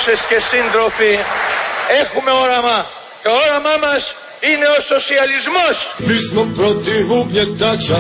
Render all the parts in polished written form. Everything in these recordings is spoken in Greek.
σύντροφισσες και σύντροφοι, έχουμε όραμα. Το όραμά μας είναι ο σοσιαλισμός. Mi smo protiv ugnjetača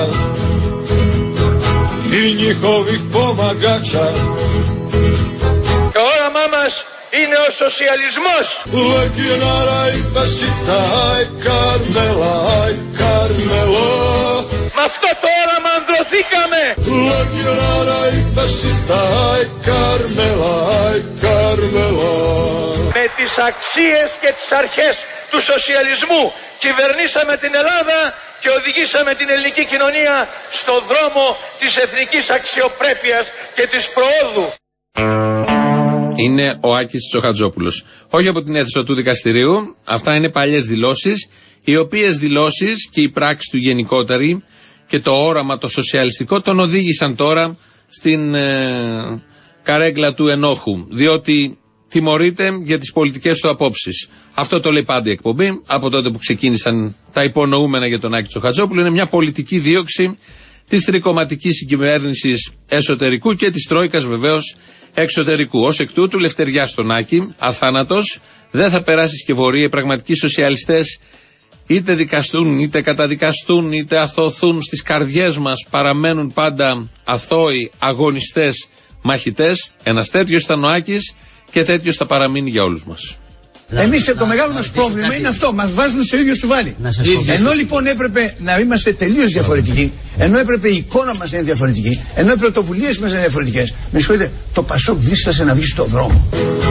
i njihovih pomagača. Το όραμά μας είναι ο σοσιαλισμός. Legionara i fašista, aj Καρμέλα, aj Καρμέλα. Με αυτό το όραμα ανδρωθήκαμε. Legionara i fašista, aj Καρμέλα, aj Καρμέλα. Με τις αξίες και τις αρχές του σοσιαλισμού κυβερνήσαμε την Ελλάδα και οδηγήσαμε την ελληνική κοινωνία στο δρόμο της εθνικής αξιοπρέπειας και της προόδου. Είναι ο Άκης Τσοχατζόπουλος. Όχι από την αίθουσα του δικαστηρίου. Αυτά είναι παλιές δηλώσεις, οι οποίες δηλώσεις και η πράξη του γενικότερη και το όραμα το σοσιαλιστικό τον οδήγησαν τώρα στην καρέγκλα του ενόχου. Διότι τιμωρείται για τις πολιτικές του απόψεις. Αυτό το λέει πάντα η εκπομπή. Από τότε που ξεκίνησαν τα υπονοούμενα για τον Άκη Τσοχατζόπουλο, είναι μια πολιτική δίωξη της τρικομματικής συγκυβέρνησης εσωτερικού και της Τρόικας βεβαίως εξωτερικού. Ως εκ τούτου, λευτεριά στον Άκη, αθάνατος, δεν θα περάσει σκευωρία. Οι πραγματικοί σοσιαλιστές είτε δικαστούν, είτε καταδικαστούν, είτε αθωωθούν, στις καρδιές μας παραμένουν πάντα αθώοι αγωνιστές, μαχητές. Ένας τέτοιος ήταν ο Άκης και τέτοιος θα παραμείνει για όλους μας. Εμείς το μεγάλο μας πρόβλημα είναι αυτό. Μας βάζουν στο ίδιο τσουβάλι. Ενώ λοιπόν έπρεπε να είμαστε τελείως διαφορετικοί, ενώ έπρεπε η εικόνα μας να είναι διαφορετική, ενώ οι πρωτοβουλίες μας να είναι διαφορετικές, με συγχωρείτε, το Πασόκ δίστασε να βγει στον δρόμο.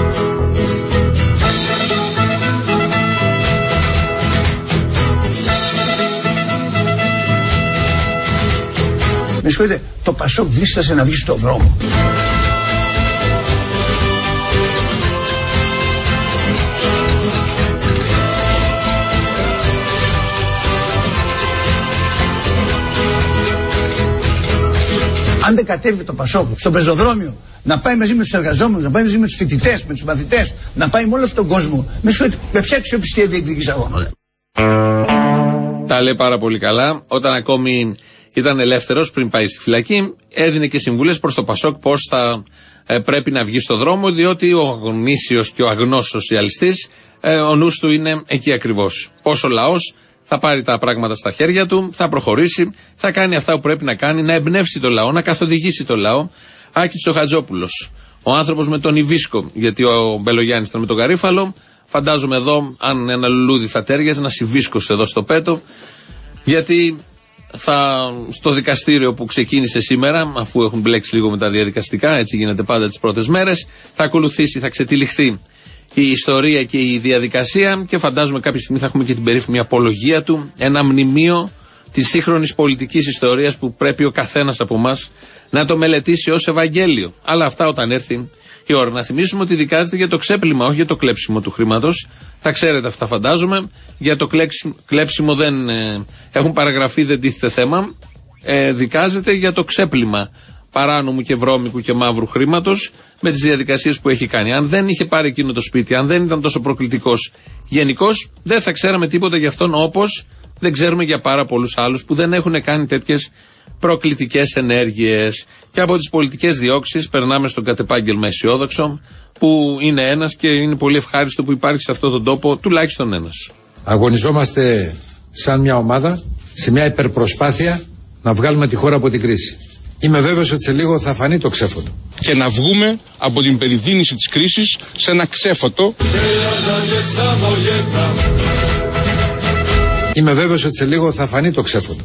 Με συγχωρείτε, το Πασόκ δίστασε να βγει στον δρόμο. Αν δεν κατέβει το Πασόκ στο πεζοδρόμιο, να πάει μαζί με τους εργαζόμενους, να πάει μαζί με τους φοιτητές, με τους μαθητές, να πάει με όλο αυτόν τον κόσμο, με ποια αξιοπιστία διεκδικείς αγώνα. Τα λέει πάρα πολύ καλά. Όταν ακόμη ήταν ελεύθερος πριν πάει στη φυλακή, έδινε και συμβουλές προς το Πασόκ πώς θα πρέπει να βγει στο δρόμο, διότι ο γνήσιος και ο αγνός σοσιαλιστής, ο νους του είναι εκεί ακριβώς. Πώς ο λαός θα πάρει τα πράγματα στα χέρια του, θα προχωρήσει, θα κάνει αυτά που πρέπει να κάνει, να εμπνεύσει το λαό, να καθοδηγήσει το λαό. Άκη Τσοχατζόπουλος, ο άνθρωπος με τον Ιβίσκο, γιατί ο Μπελογιάννης ήταν με τον Γαρίφαλο. Φαντάζομαι εδώ, αν ένα λουλούδι θα τέριαζε, ένα Ιβίσκος εδώ στο πέτο, γιατί στο δικαστήριο που ξεκίνησε σήμερα, αφού έχουν μπλέξει λίγο με τα διαδικαστικά, έτσι γίνεται πάντα τις πρώτες μέρες, θα ακολουθήσει, θα ξετυλιχθεί η ιστορία και η διαδικασία και φαντάζομαι κάποια στιγμή θα έχουμε και την περίφημη απολογία του, ένα μνημείο της σύγχρονης πολιτικής ιστορίας που πρέπει ο καθένας από εμάς να το μελετήσει ως Ευαγγέλιο. Αλλά αυτά όταν έρθει η ώρα. Να θυμίσουμε ότι δικάζεται για το ξέπλυμα, όχι για το κλέψιμο του χρήματος. Τα ξέρετε αυτά, φαντάζομαι. Για το κλέψιμο δεν έχουν παραγραφεί, δεν τίθεται θέμα. Δικάζεται για το ξέπλυμα παράνομου και βρώμικου και μαύρου χρήματος με τις διαδικασίες που έχει κάνει. Αν δεν είχε πάρει εκείνο το σπίτι, αν δεν ήταν τόσο προκλητικός γενικώς, δεν θα ξέραμε τίποτα για αυτόν, όπως δεν ξέρουμε για πάρα πολλούς άλλους που δεν έχουν κάνει τέτοιες προκλητικές ενέργειες. Και από τις πολιτικές διώξεις περνάμε στον κατεπάγγελμα αισιόδοξο, που είναι ένας και είναι πολύ ευχάριστο που υπάρχει σε αυτόν τον τόπο τουλάχιστον ένας. Αγωνιζόμαστε σαν μια ομάδα, σε μια υπερπροσπάθεια να βγάλουμε τη χώρα από την κρίση. Είμαι βέβαιος ότι σε λίγο θα φανεί το ξέφωτο. Και να βγούμε από την περιδίνηση της κρίσης σε ένα ξέφωτο. Είμαι βέβαιος ότι σε λίγο θα φανεί το ξέφωτο.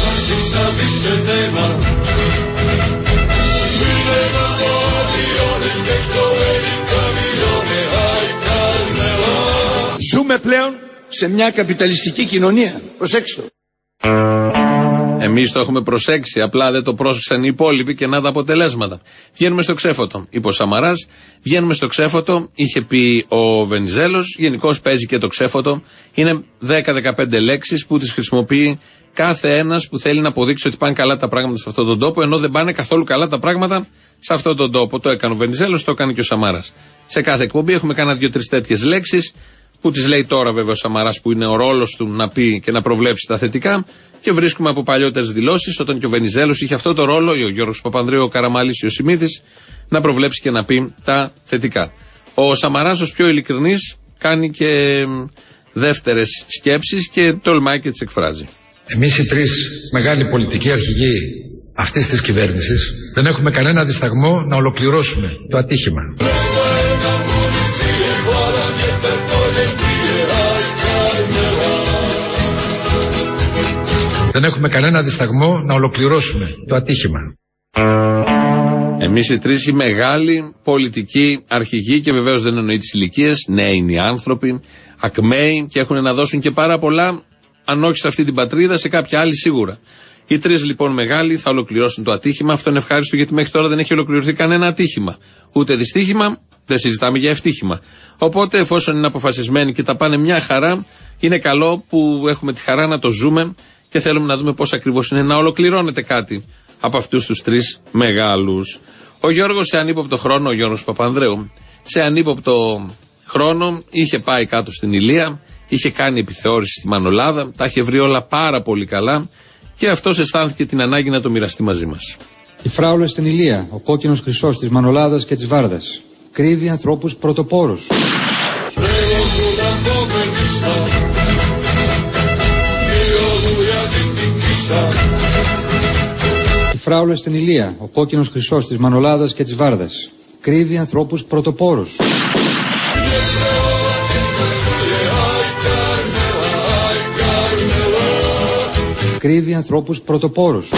Ζούμε πλέον σε μια καπιταλιστική κοινωνία. Προσέξτε. Εμείς το έχουμε προσέξει, απλά δεν το πρόσεξαν οι υπόλοιποι και να τα αποτελέσματα. Βγαίνουμε στο ξέφωτο, είπε ο Σαμαράς. Βγαίνουμε στο ξέφωτο, είχε πει ο Βενιζέλος. Γενικώς παίζει και το ξέφωτο. Είναι 10-15 λέξεις που τις χρησιμοποιεί κάθε ένας που θέλει να αποδείξει ότι πάνε καλά τα πράγματα σε αυτόν τον τόπο, ενώ δεν πάνε καθόλου καλά τα πράγματα σε αυτόν τον τόπο. Το έκανε ο Βενιζέλος, το έκανε και ο Σαμαράς. Σε κάθε εκπομπή έχουμε κάνα 2-3 τέτοιες λέξεις που τις λέει τώρα βέβαια ο Σαμαράς, που είναι ο ρόλος του να πει και να προβλέψει τα θετικά. Και βρίσκουμε από παλιότερες δηλώσεις, όταν και ο Βενιζέλος είχε αυτό το ρόλο, ή ο Γιώργος Παπανδρέου, ο Καραμαλής, ο Σιμίδης, να προβλέψει και να πει τα θετικά. Ο Σαμαράς ως πιο ειλικρινής κάνει και δεύτερες σκέψεις και τολμάει και τις εκφράζει. Εμείς οι τρεις μεγάλοι πολιτικοί αρχηγοί αυτής της κυβέρνησης δεν έχουμε κανένα δισταγμό να ολοκληρώσουμε το ατύχημα. Δεν έχουμε κανένα δισταγμό να ολοκληρώσουμε το ατύχημα. Εμείς οι τρεις οι μεγάλοι πολιτικοί αρχηγοί, και βεβαίως δεν εννοεί τις ηλικίες, νέοι είναι οι άνθρωποι, ακμαίοι και έχουν να δώσουν και πάρα πολλά, αν όχι σε αυτή την πατρίδα, σε κάποια άλλη σίγουρα. Οι τρεις λοιπόν μεγάλοι θα ολοκληρώσουν το ατύχημα. Αυτό είναι ευχάριστο, γιατί μέχρι τώρα δεν έχει ολοκληρωθεί κανένα ατύχημα. Ούτε δυστύχημα, δεν συζητάμε για ευτύχημα. Οπότε, εφόσον είναι αποφασισμένοι και τα πάνε μια χαρά, είναι καλό που έχουμε τη χαρά να το ζούμε και θέλουμε να δούμε πώς ακριβώς είναι να ολοκληρώνεται κάτι από αυτούς τους τρεις μεγάλους. Ο Γιώργος σε ανύποπτο χρόνο, ο Γιώργος Παπανδρέου, σε ανύποπτο χρόνο είχε πάει κάτω στην Ηλία, είχε κάνει επιθεώρηση στη Μανολάδα, τα είχε βρει όλα πάρα πολύ καλά και αυτός αισθάνθηκε την ανάγκη να το μοιραστεί μαζί μας. Η φράουλα στην Ηλία, ο κόκκινος χρυσός της Μανολάδας και της Βάρδας, κρύβει ανθρώπους πρωτοπόρους. Η φράουλα στην Ηλία, ο κόκκινος χρυσός της Μανολάδας και της Βάρδας, κρύβει ανθρώπους πρωτοπόρους. Κρύβει ανθρώπους πρωτοπόρους.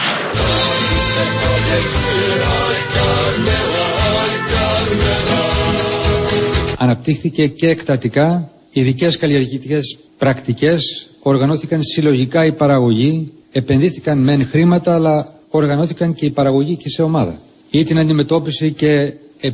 Αναπτύχθηκε και εκτατικά, ειδικές καλλιεργητικές πρακτικές, οργανώθηκαν συλλογικά η παραγωγή, επενδύθηκαν μεν χρήματα, αλλά οργανώθηκαν και η παραγωγή και σε ομάδα. Ή την αντιμετώπιση και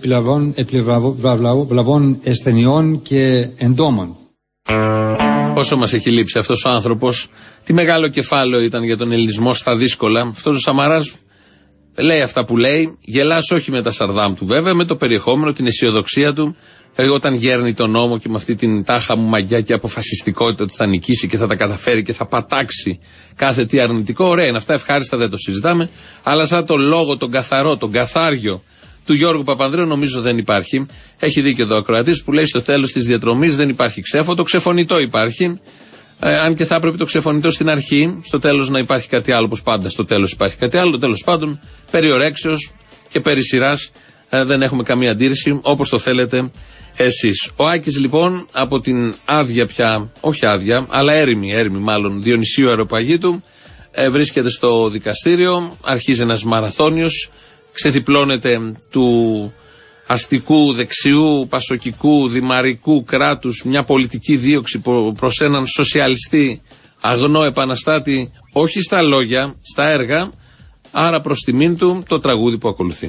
επιβλαβών ασθενειών και εντόμων. Όσο μας έχει λείψει αυτός ο άνθρωπος, τι μεγάλο κεφάλαιο ήταν για τον ελληνισμό στα δύσκολα. Αυτός ο Σαμαράς λέει αυτά που λέει, γελάς όχι με τα σαρδάμ του βέβαια, με το περιεχόμενο, την αισιοδοξία του, όταν γέρνει τον νόμο και με αυτή την τάχα μου μαγιά και αποφασιστικότητα ότι θα νικήσει και θα τα καταφέρει και θα πατάξει κάθε τι αρνητικό. Ωραία είναι αυτά, ευχάριστα, δεν το συζητάμε, αλλά σαν το λόγο, τον καθαρό, τον καθάριο του Γιώργου Παπανδρέου νομίζω δεν υπάρχει. Έχει δίκιο εδώ ο ακροατής που λέει στο τέλος της διαδρομής δεν υπάρχει ξέφωτο, ξεφωνητό υπάρχει. Αν και θα έπρεπε το ξεφωνητό στην αρχή, στο τέλος να υπάρχει κάτι άλλο, όπως πάντα στο τέλος υπάρχει κάτι άλλο. Τέλος πάντων, περί ορέξεως και περί σειράς δεν έχουμε καμία αντίρρηση, όπως το θέλετε εσείς. Ο Άκης λοιπόν από την άδεια πια, όχι άδεια, αλλά έρημη μάλλον, Διονυσίου Αεροπαγίτου, βρίσκεται στο δικαστήριο, αρχίζει ένας μαραθώνιος, ξεδιπλώνεται του αστικού, δεξιού, πασοκικού, δημαρικού κράτους μια πολιτική δίωξη προς έναν σοσιαλιστή αγνό επαναστάτη, όχι στα λόγια, στα έργα, άρα προς τιμήν του το τραγούδι που ακολουθεί.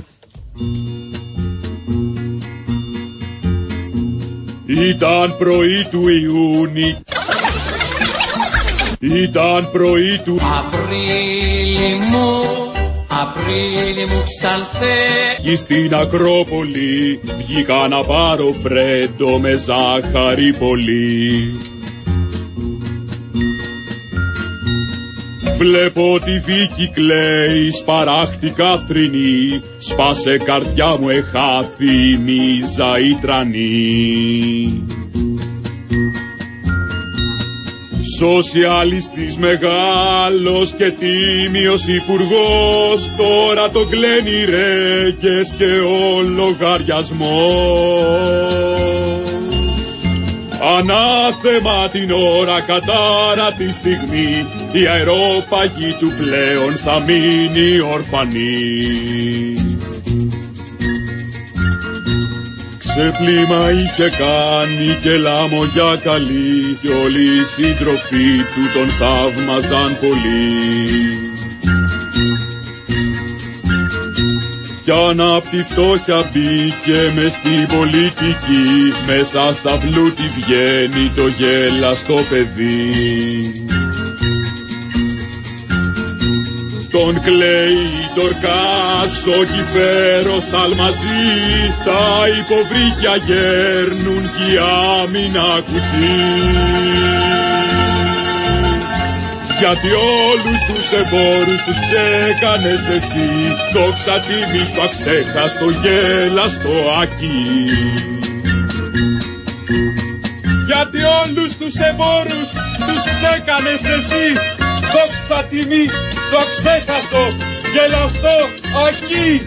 Ήταν πρωί του Ιούνι, ήταν πρωί του Απρίλη μου ξαλθέ. Κι στην Ακρόπολη βγήκα να πάρω φρέντο με ζάχαρη πολύ. Βλέπω τη Βίκη κλαίει, σπαράχτηκα θρηνή, σπάσε καρδιά μου εχάθη η μίζα η τρανή. Σοσιαλιστής μεγάλος και τίμιος υπουργός, τώρα το κλαίνει ρέγγες και ο λογαριασμός. Ανάθεμα την ώρα, κατάρα τη στιγμή, η αερόπαγη του πλέον θα μείνει ορφανή. Ξεπλήμα είχε κάνει και λάμογια καλή, κι όλοι οι σύντροφοι του τον θαύμαζαν πολύ. Κι αν απ' τη φτώχεια μπήκε μες στην πολιτική, μέσα στα πλούτη βγαίνει το γέλαστο παιδί. Τον κλαίει τορκάς, ο Κηφαίρος ταλμαζεί, τα υποβρύχια γέρνουν κι η άμυνα κουτσί. Γιατί όλους τους εμπόρους τους ξέκανες εσύ, δόξα τιμή στο αξέχαστο γέλαστο Άκη. γιατί όλους τους εμπόρους τους ξέκανες εσύ. Δόξα τιμή στο ξέχαστο γελαστό Ακή.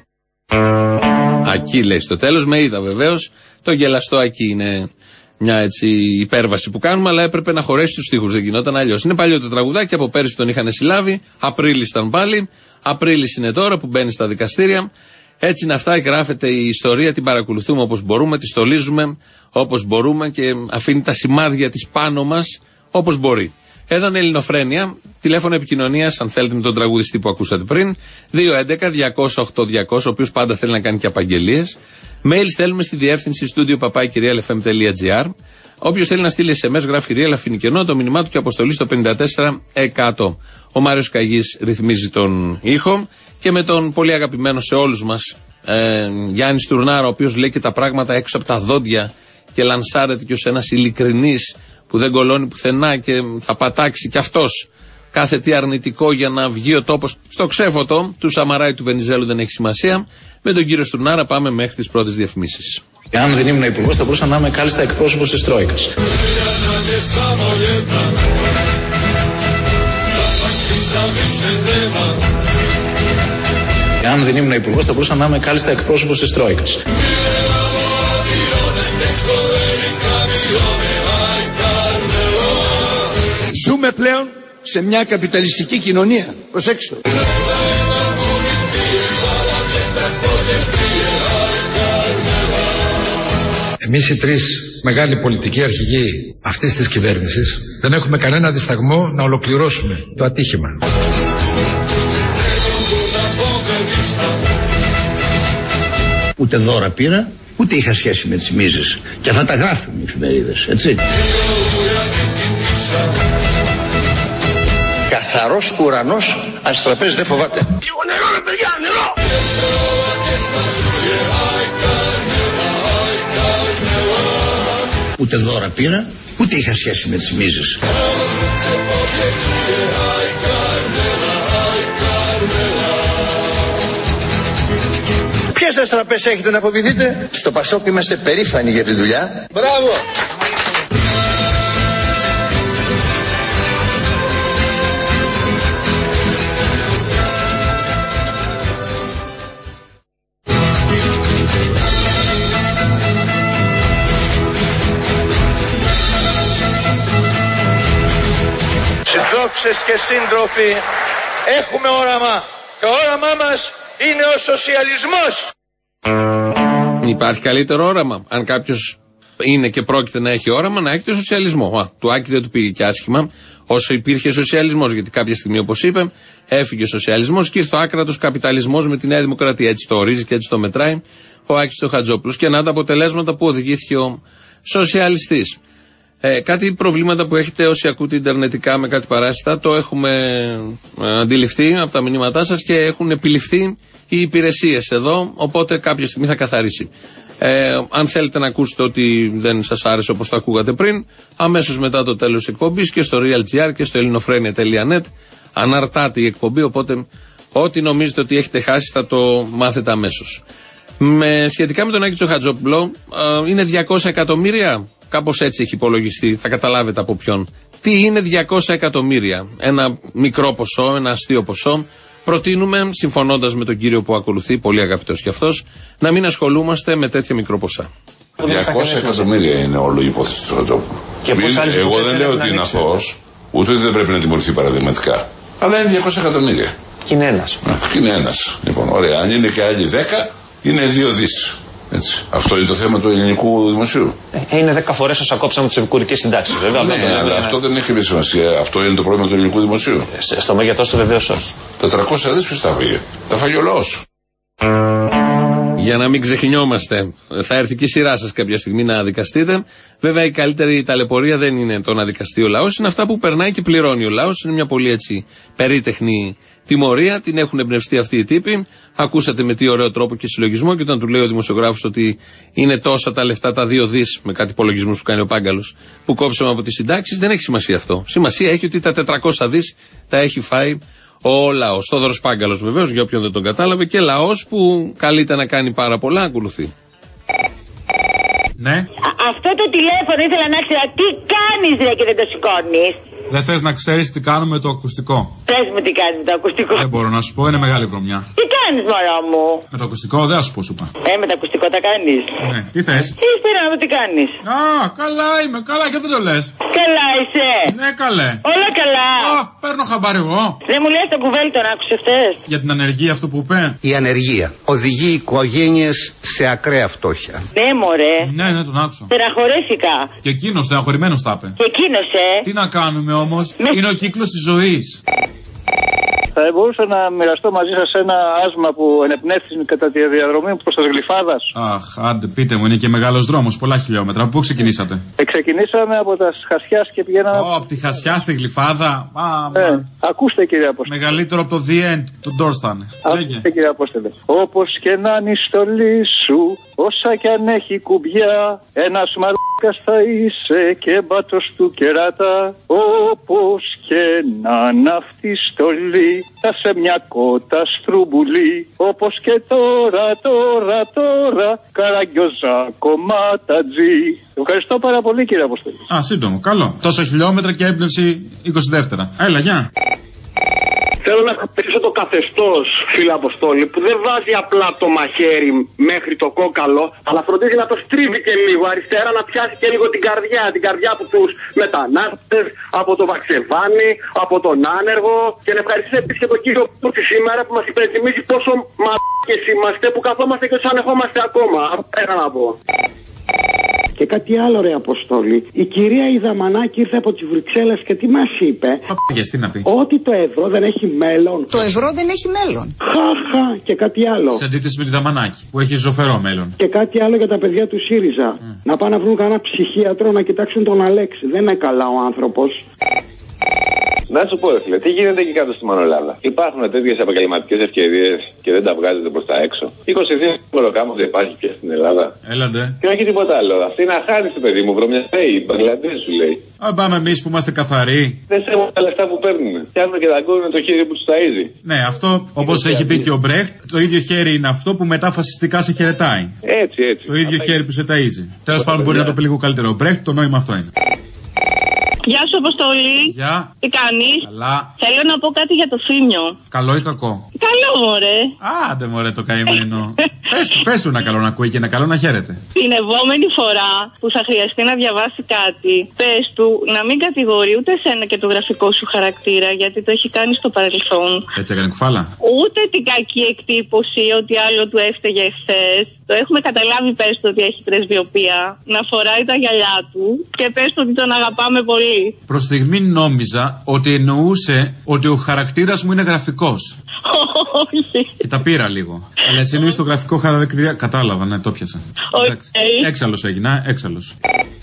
Ακή λέει στο τέλος, με είδα βεβαίως. Το γελαστό Ακή είναι μια έτσι υπέρβαση που κάνουμε, αλλά έπρεπε να χωρέσει τους στίχους, δεν γινόταν αλλιώς. Είναι παλιό το τραγουδάκι, από πέρυσι που τον είχαν συλλάβει. Απρίλης ήταν πάλι. Απρίλης είναι τώρα που μπαίνει στα δικαστήρια. Έτσι είναι αυτά, γράφεται η ιστορία, την παρακολουθούμε όπως μπορούμε, τη στολίζουμε όπως μπορούμε και αφήνει τα σημάδια της πάνω μας όπως μπορεί. Εδώ είναι Ελληνοφρένεια, τηλέφωνο επικοινωνίας, αν θέλετε, με τον τραγουδιστή που ακούσατε πριν, 211-200-8200, ο οποίος πάντα θέλει να κάνει και απαγγελίες. Mail στέλνουμε στη διεύθυνση studio@real.fm.gr. Όποιος θέλει να στείλει SMS, γράφει Real Αφινικενό, το μήνυμά του και αποστολή στο 54-100. Ο Μάριος Καγής ρυθμίζει τον ήχο και με τον πολύ αγαπημένο σε όλους μας Γιάννη Στουρνάρα, ο οποίος λέει και τα πράγματα έξω από τα δόντια και λανσάρεται και ως ένας ειλικρινής που δεν κολώνει πουθενά και θα πατάξει κι αυτός κάθε τι αρνητικό για να βγει ο τόπος στο ξέφωτο του Σαμαρά ή του Βενιζέλου, δεν έχει σημασία. Με τον κύριο Στουρνάρα πάμε μέχρι τις πρώτες διαφημίσεις. Αν δεν ήμουν υπουργός, θα μπορούσα να είμαι κάλλιστα εκπρόσωπος της Τρόικας. Αν δεν ήμουν υπουργός, θα μπορούσα να είμαι κάλλιστα εκπρόσωπος της Τρόικας. Ζούμε πλέον σε μια καπιταλιστική κοινωνία. Προσέξτε. Εμείς οι τρεις μεγάλοι πολιτικοί αρχηγοί αυτής της κυβέρνησης δεν έχουμε κανένα δισταγμό να ολοκληρώσουμε το ατύχημα. Ούτε δώρα πήρα, ούτε είχα σχέση με τις μίζες. Και αυτά τα γράφουν οι εφημερίδες, έτσι. Καθαρός ουρανός, αστραπές δεν φοβάται. Λίγο νερό ρε παιδιά, νερό! Ούτε δώρα πήρα, ούτε είχα σχέση με τις μίζες. Ποιες αστραπές έχετε να φοβηθείτε? Στο Πασόκ είμαστε περήφανοι για τη δουλειά. Μπράβο! Συντρόφισσες και σύντροφοι, έχουμε όραμα. Το όραμά μας είναι ο σοσιαλισμός. Υπάρχει καλύτερο όραμα? Αν κάποιος είναι και πρόκειται να έχει όραμα, να έχει το σοσιαλισμό. Του Άκη δεν του πήγε και άσχημα όσο υπήρχε σοσιαλισμός, γιατί κάποια στιγμή, όπως είπε, έφυγε ο σοσιαλισμός και ήρθε ο άκρατος καπιταλισμός με τη Νέα Δημοκρατία. Έτσι το ορίζει και έτσι το μετράει ο Άκης ο Χατζόπουλος. Και να τα αποτελέσματα που οδηγήθηκε ο σοσιαλιστής. Κάτι προβλήματα που έχετε όσοι ακούτε ιντερνετικά με κάτι παράσιτα, το έχουμε αντιληφθεί από τα μηνύματά σας και έχουν επιληφθεί οι υπηρεσίες εδώ, οπότε κάποια στιγμή θα καθαρίσει. Αν θέλετε να ακούσετε ότι δεν σας άρεσε όπως το ακούγατε πριν, αμέσως μετά το τέλος της εκπομπής και στο Real.gr και στο ελληνοφρένια.net αναρτάται η εκπομπή, οπότε ό,τι νομίζετε ότι έχετε χάσει θα το μάθετε αμέσως. Σχετικά με τον Άκη Τσοχατζόπουλο, είναι 200 εκατομμύρια. Κάπως έτσι έχει υπολογιστεί, θα καταλάβετε από ποιον. Τι είναι 200 εκατομμύρια? Ένα μικρό ποσό, ένα αστείο ποσό. Προτείνουμε, συμφωνώντας με τον κύριο που ακολουθεί, πολύ αγαπητός κι αυτός, να μην ασχολούμαστε με τέτοια μικρό ποσά. 200 εκατομμύρια είναι όλο η υπόθεση του Τσοχατζόπουλου. Εγώ δεν λέω ότι είναι αθώος, ούτε ότι δεν πρέπει να τιμωρηθεί παραδειγματικά. Αλλά είναι 200 εκατομμύρια. Και είναι ένας. Και είναι ένας. Λοιπόν, ωραία. Αν είναι και άλλοι 10, είναι 2 δις. Έτσι. Αυτό είναι το θέμα του ελληνικού δημοσίου. Είναι 10 φορές όσα κόψαμε τις επικουρικές συντάξεις, βέβαια. Ναι, αλλά αυτό δεν έχει σημασία. Αυτό είναι το πρόβλημα του ελληνικού δημοσίου. Στο μέγεθός του βεβαίως όχι. Τα 300 δις ποιος τα φύγε? Τα φάγει ο λαός. Για να μην ξεχνιόμαστε, θα έρθει και η σειρά σας κάποια στιγμή να δικαστείτε. Βέβαια, η καλύτερη ταλαιπωρία δεν είναι το να δικαστεί ο λαός, είναι αυτά που περνάει και πληρώνει ο λαός. Είναι μια πολύ έτσι περίτεχνη τιμωρία, την έχουν εμπνευστεί αυτοί οι τύποι. Ακούσατε με τι ωραίο τρόπο και συλλογισμό, και όταν του λέει ο δημοσιογράφος ότι είναι τόσα τα λεφτά, τα 2 δις, με κάτι υπολογισμούς που κάνει ο Πάγκαλος, που κόψαμε από τις συντάξεις, δεν έχει σημασία αυτό. Σημασία έχει ότι τα 400 δις τα έχει φάει ο λαός. Θόδωρος Πάγκαλος, βεβαίως, για όποιον δεν τον κατάλαβε, και λαός που καλείται να κάνει πάρα πολλά, ακολουθεί. Ναι. Αυτό το τηλέφωνο ήθελα να ξέρω τι κάνεις ρε και δεν το σηκώνεις. Δεν θες να ξέρεις τι κάνουμε με το ακουστικό? Πες μου τι κάνεις με το ακουστικό. Δεν μπορώ να σου πω, είναι μεγάλη βρωμιά. Τι κάνεις μωρό μου? Με το ακουστικό δεν θα σου πω, σου είπα. Με το ακουστικό τα κάνεις. Ναι, τι θες? Ύστερα να δω τι κάνεις. Α, καλά είμαι, καλά και δεν το λες. Καλά είσαι. Ναι, καλέ. Όλα καλά. Παίρνω χαμπάρι εγώ. Δεν μου λες το κουβέλι τον άκουσες χθες? Για την ανεργία αυτό που είπε. Η ανεργία οδηγεί οικογένειες σε ακραία φτώχεια. Ναι μωρέ. Ναι, τον άκουσα. Στεναχωρέθηκα. Και εκείνος στεναχωρημένος τα είπε. Και εκείνος Τι να κάνουμε όμως, είναι ο κύκλος της ζωής. Θα μπορούσα να μοιραστώ μαζί σας ένα άσμα που ενεπνεύστηκε κατά τη διαδρομή μου προς τα Γλυφάδας. Αχ, άντε πείτε μου, είναι και μεγάλος δρόμος, πολλά χιλιόμετρα. Πού ξεκινήσατε? Ξεκινήσαμε από τα Χασιάς και πηγαίναμε. Από τη Χασιά στη Γλυφάδα. Ακούστε κύριε Απόστολε. Μεγαλύτερο από το The End του Doors θα είναι. Ακούστε κύριε Απόστολε. Όπως και να είναι η στολή σου, όσα κι αν έχει κουμπιά, ένας μαλάκας θα είσαι και μπάτος του κεράτα. Όπως και να είναι αυτή η στολή, θα σε μια κότα στρουμπουλή. Όπως και τώρα, καραγκιόζα κομματατζή. Ευχαριστώ πάρα πολύ κύριε Αποστολή. Α, σύντομο, καλό. Τόσα χιλιόμετρα και έμπνευση 22. Έλα, γεια. Θέλω να χτυπήσω το καθεστώς, φίλε Αποστόλη, που δεν βάζει απλά το μαχαίρι μέχρι το κόκαλο, αλλά φροντίζει να το στρίβει και λίγο αριστερά, να πιάσει και λίγο την καρδιά από τους μετανάστες, από το Βαξεβάνι, από τον άνεργο. Και να ευχαριστήσω επίσης και τον κύριο Πούτσι σήμερα που μας υπενθυμίζει πόσο μαλάκες είμαστε που καθόμαστε και τους ανεχόμαστε ακόμα. Πέρα να πω. Και κάτι άλλο ρε Αποστόλη. Η κυρία Ιδαμανάκη ήρθε από τις Βρυξέλλες και τι μας είπε? Τι να πει? Ότι το ευρώ δεν έχει μέλλον. Το ευρώ δεν έχει μέλλον. Χαχα. Και κάτι άλλο. Σε αντίθεση με τη Δαμανάκη που έχει ζωφερό μέλλον. Και κάτι άλλο για τα παιδιά του ΣΥΡΙΖΑ. Να πάνε να βρουν κανένα ψυχίατρο να κοιτάξουν τον Αλέξη. Δεν είναι καλά ο άνθρωπος. Να σου πω, φίλε, τι γίνεται εκεί κάτω στη Μανολάδα? Υπάρχουν τέτοιες επαγγελματικές ευκαιρίες και δεν τα βγάζετε προς τα έξω. 22 μεροκάματα υπάρχει πια στην Ελλάδα. Έλαντε. Και όχι τίποτα άλλο. Αυτή είναι αχάριστη, παιδί μου, βρωμιαστέοι, Μπαγκλαντές σου λέει. Αν πάμε εμείς που είμαστε καθαροί. Δεν σέβονται τα λεφτά που παίρνουν. Φτιάχνουν και δαγκώνουν το χέρι που τους ταΐζει. Ναι, αυτό όπως έχει πει και ο Μπρέχτ, το ίδιο χέρι είναι αυτό που μετά φασιστικά σε χαιρετάει. Έτσι. Το ίδιο χέρι που σε ταΐζει. Τέλος πάντων, μπορεί να το πει λίγο καλύτερο. Ο Μπρέχτ, το νόημα αυτό είναι. Γεια σου Αποστολή. Γεια. Τι κάνεις? Καλά. Θέλω να πω κάτι για το Θήμιο. Καλό ή κακό? Καλό μωρέ. Άντε μωρέ το καημένο. Πες του ένα καλό να ακούει και ένα καλό να χαίρεται. Την επόμενη φορά που θα χρειαστεί να διαβάσει κάτι, πες του να μην κατηγορεί ούτε εσένα και το γραφικό σου χαρακτήρα, γιατί το έχει κάνει στο παρελθόν. Έτσι έκανε κουφάλα. Ούτε την κακή εκτύπωση ότι άλλο του έφταιγε εχθές. Το έχουμε καταλάβει, πες του ότι έχει πρεσβειοπία, να φοράει τα γυαλιά του και πες του ότι τον αγαπάμε πολύ. Προς στιγμή νόμιζα ότι εννοούσε ότι ο χαρακτήρας μου είναι γραφικός. Όχι. Και τα πήρα λίγο. Αλλά εσύ εννοείς το γραφικό χαρακτήρα. Κατάλαβα, ναι, το πιάσα. Okay. Έξαλλος έγινα, έξαλλος.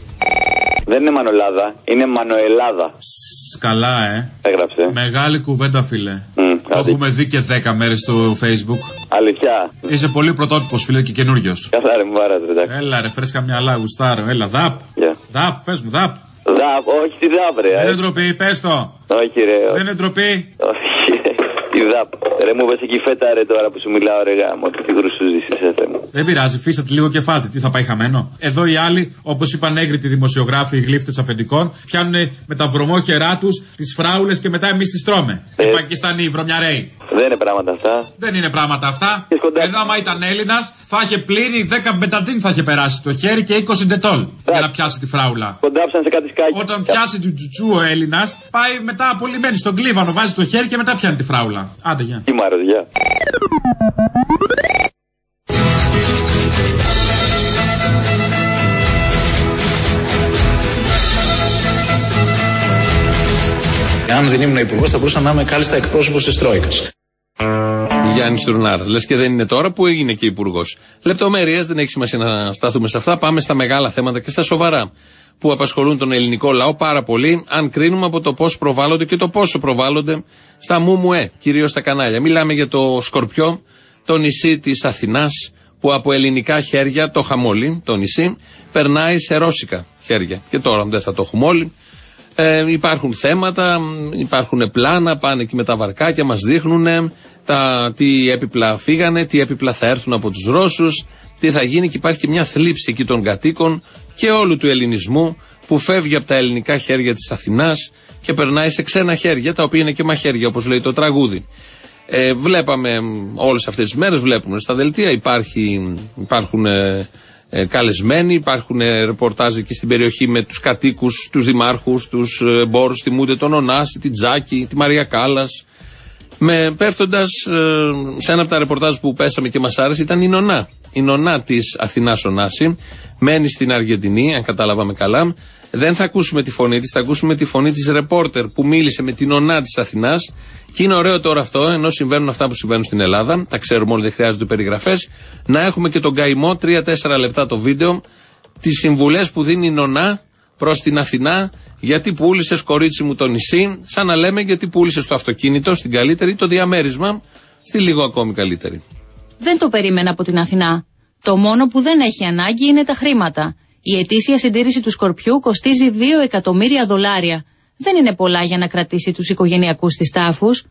Δεν είναι Μανολάδα, είναι Μανοελάδα. Καλά, Έγραψε. Μεγάλη κουβέντα, φίλε. Το έχουμε δει και 10 μέρες στο Facebook. Αλήθεια. Είσαι πολύ πρωτότυπος, φίλε, και καινούριος. Καθάρι μου, βάρατε, εντάξει. Έλα, ρε, φρέσκα μυαλά, γουστάρω. Έλα, δαπ. Δαπ, πες μου, δαπ. Δαπ, όχι τη δαπ, ρε. Δεν είναι ντροπή, πες το. Όχι, ρε. Δεν είναι ντροπή. Όχι, ρε. Τη δαπ. Ρε, μου πες εκεί φέτα, ρε, τώρα που σου μιλάω, ρε, γάμο. Τι γρουσούζεις εσύ, θέμα. Δεν πειράζει, φύσατε λίγο κεφάλι. Τι θα πάει χαμένο? Εδώ οι άλλοι, όπως είπαν έγκριτοι δημοσιογράφοι, οι γλύφτες αφεντικών, πιάνουν με τα βρωμόχερά τους τις φράουλες και μετά εμείς τις τρώμε. Οι Πακιστανοί, οι βρωμιαρέοι. Δεν είναι πράγματα αυτά. Δεν είναι πράγματα αυτά. Εδώ, άμα ήταν Έλληνας, θα είχε πλήρη 10 μπεταντίν θα είχε περάσει στο χέρι και 20 ντετόλ για να πιάσει τη φράουλα. Κοντάψαν σε κάτι σκάκι. Όταν πιάσει του τζουτσού ο Έλληνας, πάει μετά απολυμμένη στον κλίβανο, βάζει το χέρι και μετά πιάνει τη φράουλα. Άντε, γεια. Τι μαροδιά. Αν δεν ήμουν υπουργός, θα μπορούσα να είμαι κάλλιστα εκπρόσωπος της Τρόικας. Γιάννης Τουρνάρ. Λες και δεν είναι τώρα που έγινε και υπουργός. Λεπτομέρειες, δεν έχει σημασία να σταθούμε σε αυτά. Πάμε στα μεγάλα θέματα και στα σοβαρά που απασχολούν τον ελληνικό λαό πάρα πολύ, αν κρίνουμε από το πώς προβάλλονται και το πόσο προβάλλονται στα μουμουέ, κυρίως στα κανάλια. Μιλάμε για το Σκορπιό, το νησί της Αθηνάς, που από ελληνικά χέρια, το χαμόλι, το νησί, περνάει σε ρώσικα χέρια. Και τώρα δεν θα το έχουμε όλοι. Υπάρχουν θέματα, υπάρχουν πλάνα, πάνε εκεί με τα βαρκάκια, μας δείχνουν τι έπιπλα φύγανε, τι έπιπλα θα έρθουν από τους Ρώσους, τι θα γίνει, και υπάρχει και μια θλίψη εκεί των κατοίκων και όλου του ελληνισμού που φεύγει από τα ελληνικά χέρια της Αθηνάς και περνάει σε ξένα χέρια, τα οποία είναι και μαχαίρια, όπως λέει το τραγούδι. Βλέπαμε όλες αυτές τις μέρες, βλέπουμε στα δελτία, υπάρχουν καλεσμένοι, υπάρχουν ρεπορτάζ εκεί στην περιοχή με τους κατοίκους, τους δημάρχους, τους εμπόρους, θυμούνται τον Ωνάση, την Τζάκη, τη Μαρία Κάλλας. Πέφτοντας σε ένα από τα ρεπορτάζ που πέσαμε και μας άρεσε, ήταν η Νονά. Η Νονά της Αθηνάς Ωνάση, μένει στην Αργεντινή, αν καταλάβαμε καλά. Δεν θα ακούσουμε τη φωνή της, θα ακούσουμε τη φωνή της ρεπόρτερ που μίλησε με την Νονά της Αθηνάς. Και είναι ωραίο τώρα αυτό, ενώ συμβαίνουν αυτά που συμβαίνουν στην Ελλάδα, τα ξέρουμε όλοι, δεν χρειάζονται περιγραφές, να έχουμε και τον καημό, 3-4 λεπτά το βίντεο, τις συμβουλές που δίνει η Νονά προς την Αθηνά. Γιατί πούλησες, κορίτσι μου, το νησί, σαν να λέμε γιατί πούλησες το αυτοκίνητο στην καλύτερη, το διαμέρισμα στη λίγο ακόμη καλύτερη. Δεν το περίμενα από την Αθηνά. Το μόνο που δεν έχει ανάγκη είναι τα χρήματα. Η ετήσια συντήρηση του σκορπιού κοστίζει $2 εκατομμύρια. Δεν είναι πολλά για να κρατήσει τους οικογενειακούς της τάφους.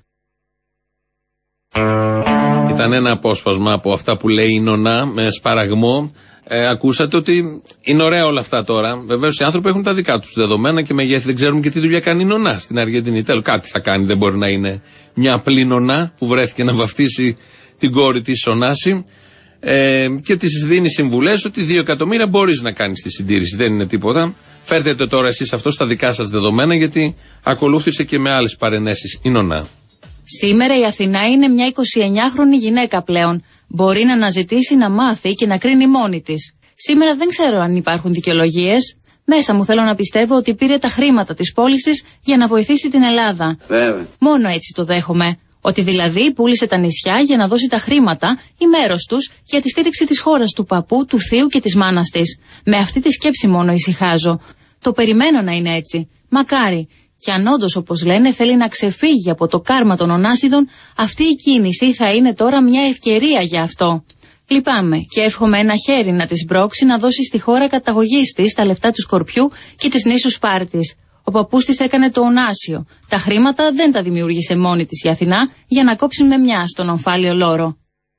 Ήταν ένα απόσπασμα από αυτά που λέει η Νονά με σπαραγμό. Ακούσατε ότι είναι ωραία όλα αυτά τώρα. Βεβαίως οι άνθρωποι έχουν τα δικά τους δεδομένα και μεγέθη. Δεν ξέρουμε και τι δουλειά κάνει η Νονά στην Αργεντινή. Τέλος, κάτι θα κάνει. Δεν μπορεί να είναι μια απλή Νονά που βρέθηκε να βαφτίσει την κόρη της Ωνάση. Και της δίνει συμβουλές ότι 2 εκατομμύρια μπορείς να κάνεις τη συντήρηση. Δεν είναι τίποτα. Φέρτε το τώρα εσείς αυτό στα δικά σας δεδομένα, γιατί ακολούθησε και με άλλες παρενέσεις η Νονά. Σήμερα η Αθηνά είναι μια 29χρονη γυναίκα πλέον. Μπορεί να αναζητήσει, να μάθει και να κρίνει μόνη της. Σήμερα δεν ξέρω αν υπάρχουν δικαιολογίες. Μέσα μου θέλω να πιστεύω ότι πήρε τα χρήματα της πώλησης για να βοηθήσει την Ελλάδα. Βέβαια. Μόνο έτσι το δέχομαι. Ότι δηλαδή πούλησε τα νησιά για να δώσει τα χρήματα ή μέρος τους για τη στήριξη της χώρας, του παππού, του θείου και της μάνας της. Με αυτή τη σκέψη μόνο ησυχάζω. Το περιμένω να είναι έτσι. Μακάρι. Και αν όντως, όπως λένε, θέλει να ξεφύγει από το κάρμα των Ωνάσιδων, αυτή η κίνηση θα είναι τώρα μια ευκαιρία για αυτό. Λυπάμαι και εύχομαι ένα χέρι να της μπρώξει να δώσει στη χώρα καταγωγής της τα λεφτά του Σκορπιού και της νήσου Σπάρτης. Ο παππούς της έκανε το Ωνάσιο. Τα χρήματα δεν τα δημιούργησε μόνη της η Αθηνά για να κόψει με μια στον ομφάλιο λόρο.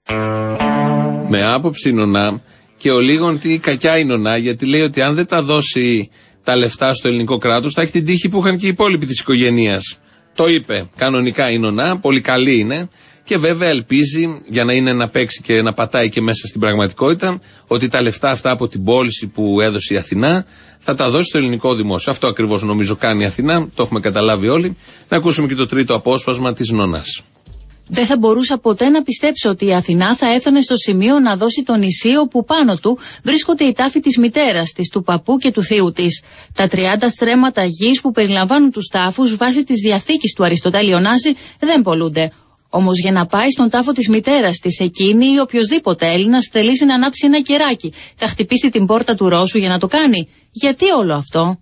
Με άποψη η Νονά και ο λίγον τι κακιά η Νονά, γιατί λέει ότι αν δεν τα δώσει τα λεφτά στο ελληνικό κράτος θα έχει την τύχη που είχαν και οι υπόλοιποι της οικογένειας. Το είπε κανονικά η Νονά, πολύ καλή είναι. Και βέβαια ελπίζει, για να είναι να παίξει και να πατάει και μέσα στην πραγματικότητα, ότι τα λεφτά αυτά από την πώληση που έδωσε η Αθηνά θα τα δώσει στο ελληνικό δημόσιο. Αυτό ακριβώς νομίζω κάνει η Αθηνά, το έχουμε καταλάβει όλοι. Να ακούσουμε και το τρίτο απόσπασμα της Νονάς. Δεν θα μπορούσα ποτέ να πιστέψω ότι η Αθηνά θα έφτανε στο σημείο να δώσει το νησί όπου πάνω του βρίσκονται η τάφη της μητέρας της, του παππού και του θείου της. Τα 30 στρέμματα γης που περιλαμβάνουν τους τάφους βάσει της διαθήκης του Αριστοτέλη Ωνάση δεν πολλούνται. Όμως για να πάει στον τάφο της μητέρας της, εκείνη ή οποιοδήποτε Έλληνας θελήσει να ανάψει ένα κεράκι, θα χτυπήσει την πόρτα του Ρώσου για να το κάνει. Γιατί όλο αυτό?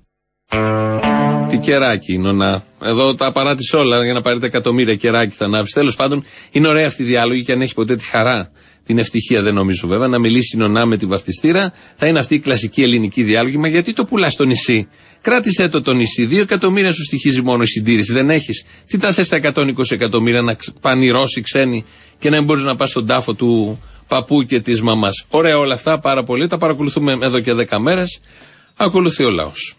Τι κεράκι, Νονά. Εδώ τα παράτησε όλα για να πάρει τα εκατομμύρια κεράκι θα ανάψει. Τέλος πάντων, είναι ωραία αυτή η διάλογη και αν έχει ποτέ τη χαρά, την ευτυχία δεν νομίζω βέβαια, να μιλήσει η Νονά με τη βαφτιστήρα, θα είναι αυτή η κλασική ελληνική διάλογη. Μα γιατί το πουλάς στο νησί? Κράτησέ το νησί. 2 εκατομμύρια σου στοιχίζει μόνο η συντήρηση. Δεν έχεις. Τι τα θες τα 120 εκατομμύρια να πάνε οι Ρώσοι ξένοι και να μην μπορείς να πας στον τάφο του παππού και της μαμάς? Ωραία όλα αυτά, πάρα πολύ. Τα παρακολουθούμε εδώ και 10 μέρες. Ακολουθεί ο λαός.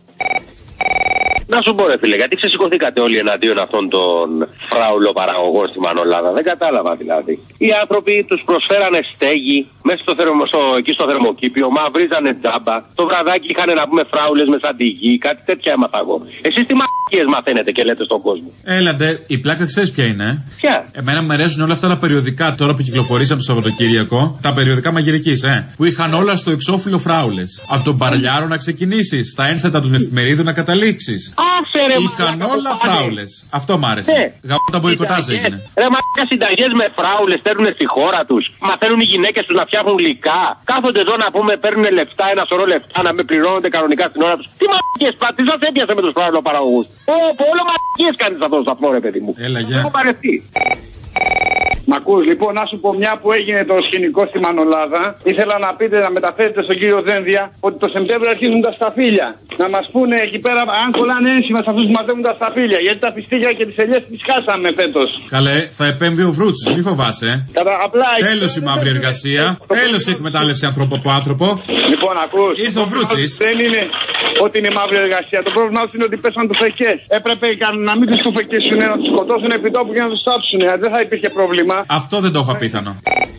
Να σου πω, ρε φίλε, γιατί ξεσηκωθήκατε όλοι εναντίον αυτών των φράουλο παραγωγών στη Μανολάδα? Δεν κατάλαβα δηλαδή. Οι άνθρωποι τους προσφέρανε στέγη μέσα εκεί στο θερμοκήπιο, μαυρίζανε τζάμπα. Το βραδάκι είχαν να πούμε φράουλες με σαντιγί, κάτι τέτοια έμαθα εγώ. Εσείς τι μαλακίες μαθαίνετε και λέτε στον κόσμο? Έλατε, η πλάκα ξέρεις ποια είναι? Ποια? Εμένα μου αρέσουν όλα αυτά τα περιοδικά τώρα που κυκλοφορήσαν το Σαββατοκύριακο. Τα περιοδικά μαγειρικής, που είχαν όλα στο εξώφυλλο φράουλες. Από τον Παρλιάρο να ξεκινήσεις, στα ένθετα των εφημερίδων να καταλήξεις. Είχαν όλα φράουλες. Αυτό μ' άρεσε. Γαμώτα μποϊκοτάζ έγινε. Ρε μαλάκα, συνταγές με φράουλες παίρνουν στη χώρα τους. Μαθαίνουν οι γυναίκες τους να φτιάχνουν γλυκά. Κάθονται εδώ να πούμε, παίρνουν λεφτά, ένα σωρό λεφτά, να με πληρώνονται κανονικά στην ώρα τους. Τι μαλακίες τι σας έπιασε με τους φράουλο παραγωγούς? Όλο μαλακίες κάνεις αυτό στο σταθμό, ρε παιδί μου. Έλα, γεια. Έχω παρευτεί. Μ' ακούς. Λοιπόν, να σου πω, μια που έγινε το σκηνικό στη Μανολάδα, ήθελα να πείτε, να μεταφέρετε στον κύριο Δένδια ότι το Σεπτέμβριο αρχίζουν τα σταφύλια. Να μας πούνε εκεί πέρα αν κολλάνε ένσημα σε αυτούς που μαζεύουν τα σταφύλια. Γιατί τα πιστήλια και τις ελιές τις χάσαμε φέτος. Καλέ, θα επέμβει ο Βρούτσης, μη φοβάσαι. Τέλος η μαύρη εργασία. Τέλος η εκμετάλλευση άνθρωπο από άνθρωπο. Λοιπόν, ακούς. Ήρθε ο Βρούτσης. Δεν είναι ότι είναι μαύρη εργασία. Το πρόβλημά του είναι ότι πέσαν τους φεκές. Έπρεπε να μην τους κουφεκίσουν, να τους σκοτώσουν επί τόπου και να τους θάψουν. Δεν θα υπήρχε πρόβλημα. Αυτό δεν το έχω απίθανο.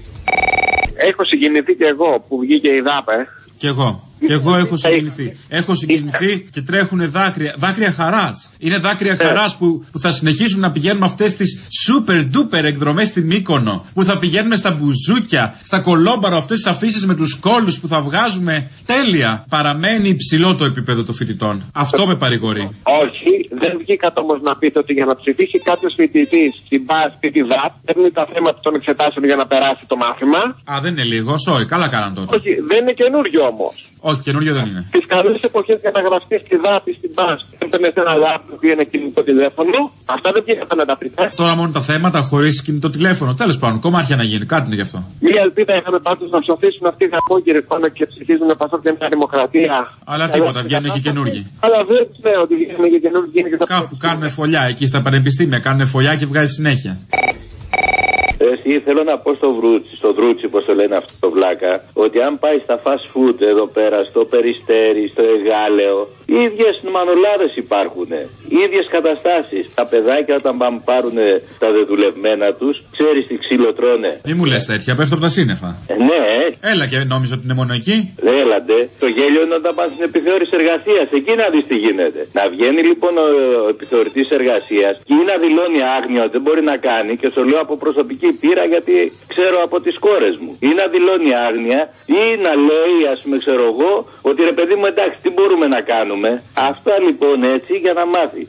Έχω συγκινηθεί κι εγώ που βγήκε η ΔΑΠ, Κι εγώ. Και εγώ έχω συγκινηθεί. Έχω συγκινηθεί και τρέχουν δάκρυα. Δάκρυα χαράς. Είναι δάκρυα χαράς που θα συνεχίσουν να πηγαίνουμε αυτές τις super duper εκδρομές στη Μύκονο. Που θα πηγαίνουμε στα μπουζούκια, στα κολόμπαρο, αυτές τις αφήσεις με τους κόλλους που θα βγάζουμε. Τέλεια. Παραμένει υψηλό το επίπεδο των φοιτητών. Αυτό με παρηγορεί. Όχι, δεν βγήκατε όμως να πείτε ότι για να ψηφίσει κάποιος φοιτητής στην ΠΑΣ ή τη ΔΑΠ, παίρνει τα θέματα των εξετάσεων για να περάσει το μάθημα. Α, δεν είναι λίγο. Sorry, καλά κάναν τότε. Όχι, δεν είναι καινούριο όμως. Όχι, καινούριο δεν είναι. Τις καλές εποχές για να γραφτεί στη ΔΑΠ ή στην ΠΑΣ, έπαιρνε ένα λάπτοπ που είναι κινητό τηλέφωνο. Αυτά δεν πήγατε να τα πείτε. Τώρα μόνο τα θέματα χωρίς κινητό τηλέφωνο. Τέλος πάντων, κομμάτια να γίνει. Κάτι είναι γι' αυτό. Μία ελπίδα είχαμε πάντως να ψοφήσουν αυτοί οι γαμόγυροι πάνω και ψηφίζουν Πασόκ για μια δημοκρατία. Αλλά τίποτα, βγαίνουν και καινούργοι. Αλλά δεν ξέρω ότι βγαίνουν και καινούργοι. Κάπου κάνουν φωλιά εκεί στα πανεπιστήμια. Κάνουν φωλιά και βγάζει συνέχεια. Εσύ θέλω να πω στο Δρούτσι, πώς το λένε αυτό το βλάκα, ότι αν πάει στα fast food εδώ πέρα, στο Περιστέρι, στο Εγάλεο, οι ίδιες μανολάδες υπάρχουν. Οι ίδιες καταστάσεις. Τα παιδάκια όταν πάρουν τα δεδουλευμένα τους, ξέρεις τι ξύλο τρώνε. Μη μου λες τέτοια, πέφτω από τα σύννεφα. Ναι. Έλα και νόμιζα ότι είναι μόνο εκεί. Έλαντε. Το γέλιο είναι όταν πας στην επιθεώρηση εργασίας. Εκεί να δεις τι γίνεται. Να βγαίνει λοιπόν ο επιθεωρητής εργασίας και ή να δηλώνει άγνοια ότι δεν μπορεί να κάνει, και το λέω από προσωπική πείρα γιατί ξέρω από τις κόρες μου. Ή να δηλώνει άγνοια ή να λέει, ας πούμε, ξέρω εγώ, ότι ρε παιδί μου, εντάξει, τι μπορούμε να κάνουμε. Αυτά λοιπόν έτσι για να μάθει.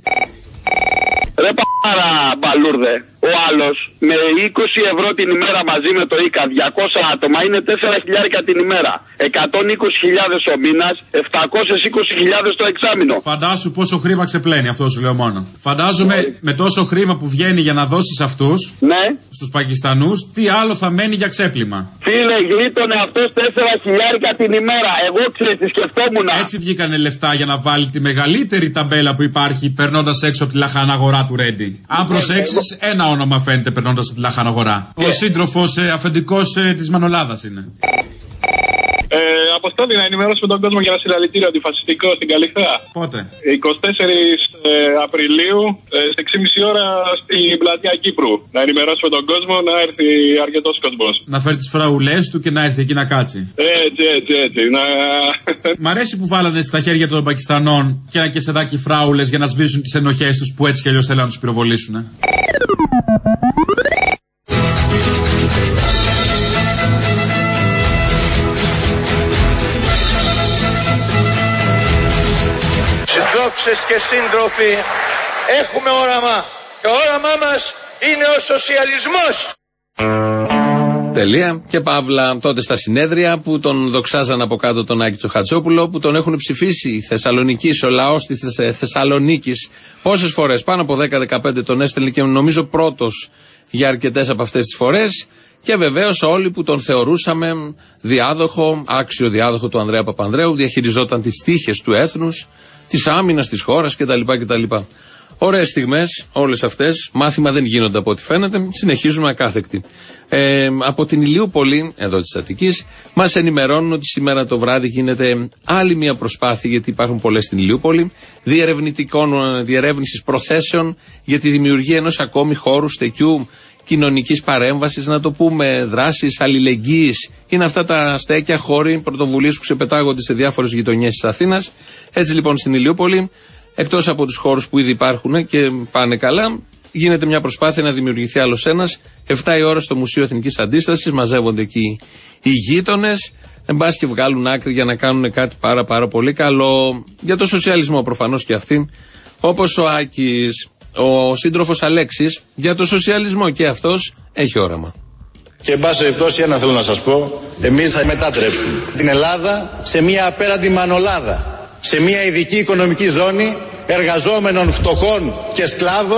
Ρε παρά μπαλούρδε, ο άλλος με 20 ευρώ την ημέρα μαζί με το ΙΚΑ, 200 άτομα, είναι 4.000 την ημέρα. 120.000 ο μήνας, 720.000 το εξάμηνο. Φαντάσου πόσο χρήμα ξεπλένει, αυτό σου λέω μόνο. Φαντάζομαι με τόσο χρήμα που βγαίνει για να δώσεις αυτούς, ναι, στους Πακιστανούς, τι άλλο θα μένει για ξέπλυμα. Φίλε, γλίτωνε αυτός 4.000 την ημέρα. Εγώ ξέρεις, σκεφτόμουν. Έτσι βγήκανε λεφτά για να βάλει τη μεγαλύτερη ταμπέλα που υπάρχει, περνώντας έξω από τη λαχανά αγορά του Ρέντι. Αν προσέξεις, ένα όνομα φαίνεται περνώντας από τη λαχανά αγορά. Ο σύντροφος αφεντικός της Μανολάδας είναι. Αποστόλη, να ενημερώσουμε τον κόσμο για ένα συλλαλητήριο αντιφασιστικό στην Καλιθέα. Πότε? 24 Απριλίου, σε 6,5 ώρα στην πλατεία Κύπρου. Να ενημερώσουμε τον κόσμο, να έρθει αρκετός κόσμος. Να φέρει τις φραουλές του και να έρθει εκεί να κάτσει. Έτσι. Μ' αρέσει που βάλανε στα χέρια των Πακιστανών και ένα κεσεδάκι φράουλες για να σβήσουν τις ενοχές τους που έτσι κι αλλιώς θέλουν να τους πυροβολήσουν. Συντρόφισσες και σύντροφοι, έχουμε όραμα. Το όραμά μας είναι ο σοσιαλισμός. Τελεία και παύλα. Τότε στα συνέδρια που τον δοξάζαν από κάτω τον Άκη Τσοχατσόπουλο, που τον έχουν ψηφίσει οι Θεσσαλονικείς, ο λαός της Θεσσαλονίκης. Πόσες φορές? Πάνω από 10-15 τον έστελνε και νομίζω πρώτος για αρκετές από αυτές τις φορές. Και βεβαίως όλοι που τον θεωρούσαμε διάδοχο, άξιο διάδοχο του Ανδρέα Παπανδρέου, διαχειριζόταν τις τύχες του έθνους, της άμυνας της χώρας κτλ. Ωραίες στιγμές, όλες αυτές. Μάθημα δεν γίνονται από ό,τι φαίνεται. Συνεχίζουμε ακάθεκτοι. Από την Ηλιούπολη, εδώ της Αττικής, μας ενημερώνουν ότι σήμερα το βράδυ γίνεται άλλη μια προσπάθεια, γιατί υπάρχουν πολλές στην Ηλιούπολη, διερεύνησης προθέσεων για τη δημιουργία ενός ακόμη χώρου στεκιού κοινωνικής παρέμβασης, να το πούμε, δράσεις αλληλεγγύης. Είναι αυτά τα στέκια, χώροι, πρωτοβουλίες που ξεπετάγονται σε διάφορες γειτονιές της Αθήνας. Έτσι λοιπόν στην Ηλιούπολη, εκτός από τους χώρους που ήδη υπάρχουν και πάνε καλά, γίνεται μια προσπάθεια να δημιουργηθεί άλλος ένας. 7 η ώρα στο Μουσείο Εθνικής Αντίστασης, μαζεύονται εκεί οι γείτονες, εν πάση και βγάλουν άκρη για να κάνουν κάτι πάρα πολύ καλό για το σοσιαλισμό προφανώς και αυτοί, όπως ο Άκης. Ο σύντροφος Αλέξης για το σοσιαλισμό και αυτός έχει όραμα. Και εν πάση περιπτώσει, ένα θέλω να σας πω, εμείς θα μετατρέψουμε την Ελλάδα σε μια απέραντη Μανολάδα, σε μια ειδική οικονομική ζώνη εργαζόμενων, φτωχών και σκλάβων,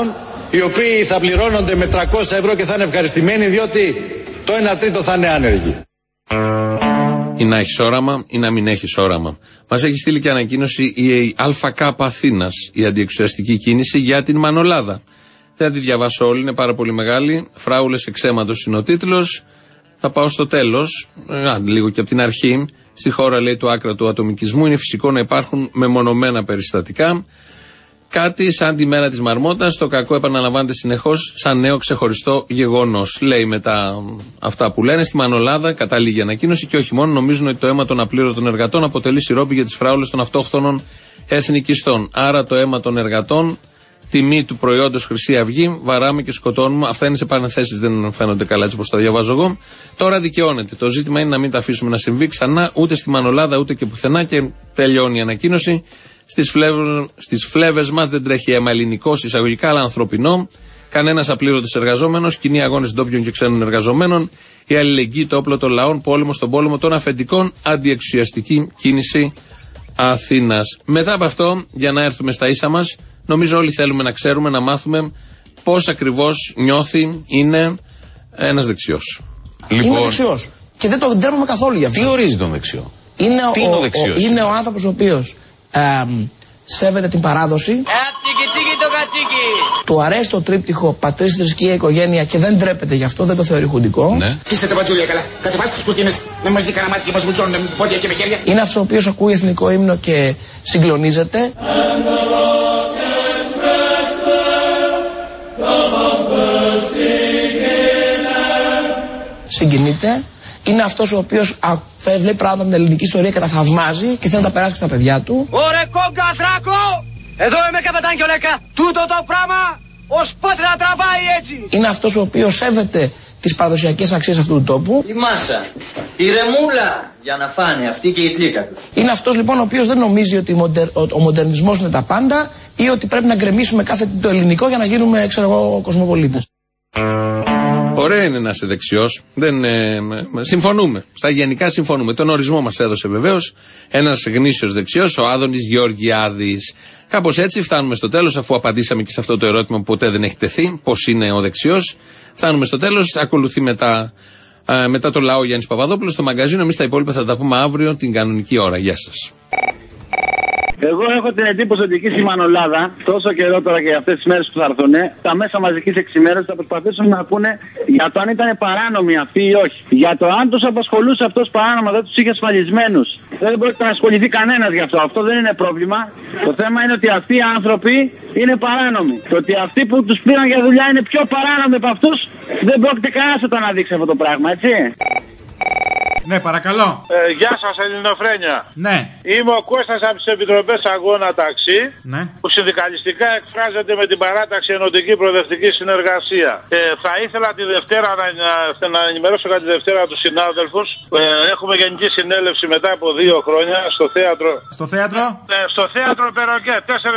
οι οποίοι θα πληρώνονται με 300 ευρώ και θα είναι ευχαριστημένοι διότι το 1/3 θα είναι άνεργοι. Ή να έχεις όραμα ή να μην έχεις όραμα. Μας έχει στείλει και ανακοίνωση η ΑΚ Αθήνας, η αντιεξουσιαστική κίνηση για την Μανολάδα. Δεν θα τη διαβάσω όλη, είναι πάρα πολύ μεγάλη. Φράουλες εξαίματος είναι ο τίτλος. Θα πάω στο τέλος, λίγο και από την αρχή. Στη χώρα, λέει, του άκρα του ατομικισμού είναι φυσικό να υπάρχουν μεμονωμένα περιστατικά. Κάτι σαν τη μέρα της Μαρμότας, το κακό επαναλαμβάνεται συνεχώς σαν νέο ξεχωριστό γεγονός. Λέει μετά αυτά που λένε, στη Μανολάδα καταλήγει ανακοίνωση και όχι μόνο, νομίζουν ότι το αίμα των απλήρωτων εργατών αποτελεί σιρόπι για τις φράουλες των αυτόχθονων εθνικιστών. Άρα το αίμα των εργατών, τιμή του προϊόντος Χρυσή Αυγή, βαράμε και σκοτώνουμε. Αυτά είναι σε παρενθέσεις, δεν φαίνονται καλά έτσι όπως τα διαβάζω εγώ. Τώρα δικαιώνεται. Το ζήτημα είναι να μην τα αφήσουμε να συμβεί ξανά ούτε στη Μανολάδα ούτε και πουθενά, και τελειώνει η ανακοίνωση. Στις φλέβες μας δεν τρέχει αίμα ελληνικό, εισαγωγικά, αλλά ανθρωπινό. Κανένας απλήρωτος εργαζόμενος, κοινοί αγώνες ντόπιων και ξένων εργαζομένων, η αλληλεγγύη, το όπλο των λαών, πόλεμο στον πόλεμο των αφεντικών, αντιεξουσιαστική κίνηση Αθήνας. Μετά από αυτό, για να έρθουμε στα ίσα μας, νομίζω όλοι θέλουμε να ξέρουμε, να μάθουμε πώς ακριβώς νιώθει, είναι ένας δεξιός. Λοιπόν, είναι δεξιός. Και δεν το ντρέπομαι καθόλου γι' αυτό. Τι ορίζει τον δεξιό? Είναι ο άνθρωπος ο οποίος σέβεται την παράδοση. Του αρέσει το τρίπτυχο πατρίς, θρησκεία, οικογένεια και δεν ντρέπεται γι' αυτό, δεν το θεωρεί χουντικό. Ναι. Είστε τα πατζούλια καλά. Κατεβάστε τους κουρτίνες, με μας δει κανένα μάτι και μας βουτσώνουν με πόδια και με χέρια. Είναι αυτός ο οποίος ακούει εθνικό ύμνο και συγκλονίζεται. Συγκινείται. Είναι αυτός ο οποίος βλέπει πράγματα από την ελληνική ιστορία και τα θαυμάζει και θέλει να τα περάσει στα παιδιά του. Ωρε κόγκα θράκο! Εδώ είμαι καπετάν και ολέκα. Τούτο το πράγμα ως πότε θα τραβάει έτσι. Είναι αυτός ο οποίος σέβεται τις παραδοσιακές αξίες αυτού του τόπου. Η μάσα, η ρεμούλα για να φάνε αυτή και η πλήκα τους. Είναι αυτός λοιπόν ο οποίος δεν νομίζει ότι ο μοντερνισμός είναι τα πάντα ή ότι πρέπει να γκρεμίσουμε κάθε το ελληνικό για να γίνουμε, ξέρω εγώ, κοσμοπολίτες. Ωραία είναι να είσαι δεξιός. Συμφωνούμε. Στα γενικά συμφωνούμε. Τον ορισμό μας έδωσε βεβαίως ένας γνήσιος δεξιός, ο Άδωνης Γεωργιάδης. Κάπως έτσι φτάνουμε στο τέλος, αφού απαντήσαμε και σε αυτό το ερώτημα που ποτέ δεν έχει τεθεί, πώς είναι ο δεξιός. Φτάνουμε στο τέλος. Ακολουθεί μετά το λαό Γιάννης Παπαδόπουλος στο μαγκαζίνο. Εμείς τα υπόλοιπα θα τα πούμε αύριο την κανονική ώρα. Γεια σας. Εγώ έχω την εντύπωση ότι εκεί στη Μανολάδα, τόσο καιρό τώρα και αυτές τις μέρες που θα έρθουν, τα μέσα μαζικής εξημέρωσης θα προσπαθήσουν να πούνε για το αν ήταν παράνομοι αυτοί ή όχι. Για το αν τους απασχολούσε αυτός παράνομα, δεν τους είχε ασφαλισμένους. Δεν πρόκειται να ασχοληθεί κανένας γι' αυτό. Αυτό δεν είναι πρόβλημα. Το θέμα είναι ότι αυτοί οι άνθρωποι είναι παράνομοι. Το ότι αυτοί που τους πήραν για δουλειά είναι πιο παράνομοι από αυτούς, δεν πρόκειται κανένας να το αναδείξει αυτό το πράγμα, έτσι. Ναι, παρακαλώ. Γεια σας, Ελληνοφρένια. Ναι. Είμαι ο Κώστας από τις Επιτροπές Αγώνα Ταξί, ναι, που συνδικαλιστικά εκφράζεται με την παράταξη Ενωτική Προοδευτική Συνεργασία. Θα ήθελα τη Δευτέρα να ενημερώσω κατά τη Δευτέρα τους συνάδελφους. Έχουμε γενική συνέλευση μετά από 2 χρόνια στο θέατρο. Στο θέατρο? Στο θέατρο Περοκέ,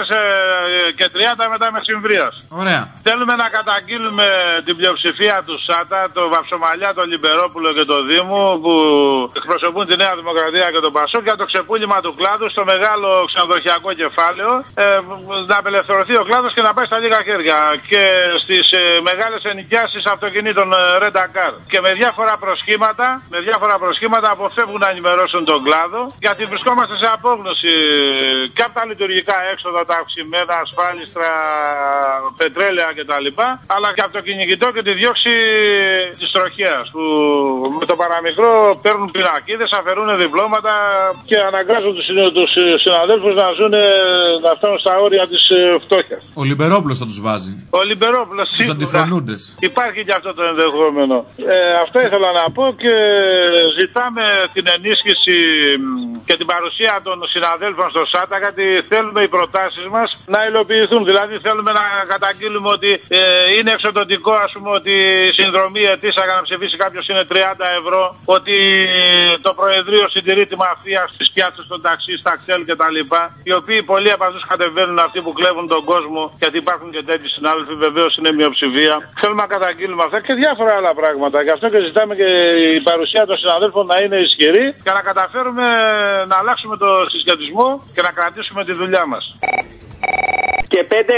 4:30 μετά μεσημβρίας. Ωραία. Θέλουμε να καταγγείλουμε την πλειοψηφία του ΣΑΤΑ, το Βαψομαλιά, τον Λιμπερόπουλο και τον Δήμο, που εκπροσωπούν τη Νέα Δημοκρατία και τον Πασόκ, για το ξεπούλημα του κλάδου στο μεγάλο ξενοδοχειακό κεφάλαιο, να απελευθερωθεί ο κλάδος και να πάει στα λίγα χέρια, και στις μεγάλες ενοικιάσεις αυτοκινήτων Rent-A-Car. Και με διάφορα προσχήματα αποφεύγουν να ενημερώσουν τον κλάδο, γιατί βρισκόμαστε σε απόγνωση και από τα λειτουργικά έξοδα, τα αυξημένα, ασφάλιστρα, πετρέλαια κτλ., αλλά και από το κυνηγητό και τη διώξη της τροχέας, που με το παραμικρό παίρνουν πινακίδες, αφαιρούν διπλώματα και αναγκάζουν τους συναδέλφους να φτάνουν στα όρια της φτώχειας. Ο Λιμπερόπουλος θα τους βάζει. Ο Λιμπερόπουλος, τους αντιφρονούντες. Υπάρχει και αυτό το ενδεχόμενο. Αυτό ήθελα να πω, και ζητάμε την ενίσχυση και την παρουσία των συναδέλφων στο ΣΑΤΑ, γιατί θέλουμε οι προτάσεις μας να υλοποιηθούν. Δηλαδή θέλουμε να καταγγείλουμε ότι είναι εξοδοτικό, ας πούμε, ότι η συνδρομή ετήσια για να ψηφίσει κάποιος είναι 30 ευρώ, ότι το Προεδρείο συντηρεί τη μαφία στις πιάτσες των ταξί, στα κτέλ κτλ. Οι οποίοι πολλοί από αυτούς κατεβαίνουν, αυτοί που κλέβουν τον κόσμο, γιατί υπάρχουν και τέτοιοι συνάδελφοι, βεβαίως είναι μειοψηφία. Θέλουμε να καταγγείλουμε αυτά και διάφορα άλλα πράγματα. Γι' αυτό και ζητάμε και η παρουσία των συναδέλφων να είναι ισχυρή και να καταφέρουμε να αλλάξουμε το συσχετισμό και να κρατήσουμε τη δουλειά μας. και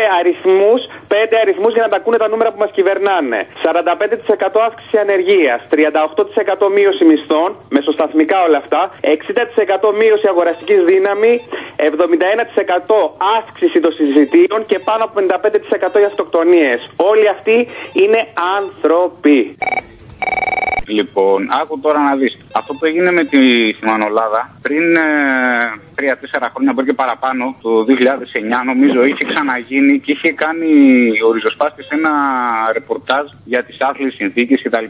5 αριθμούς για να τα ακούνε τα νούμερα που μας κυβερνάνε. 45% αύξηση ανεργίας, 38% μείωση μισθών, μεσοσταθμικά όλα αυτά, 60% μείωση αγοραστικής δύναμη, 71% αύξηση των συζητήων και πάνω από 55% οι αυτοκτονίες. Όλοι αυτοί είναι άνθρωποι. Λοιπόν, άκου τώρα να δεις. Αυτό που έγινε με τη Μανολάδα πριν 3-4 χρόνια, μπορεί και παραπάνω, το 2009 νομίζω, είχε ξαναγίνει και είχε κάνει ο Ριζοσπάστης ένα ρεπορτάζ για τις άθλιες συνθήκες κτλ.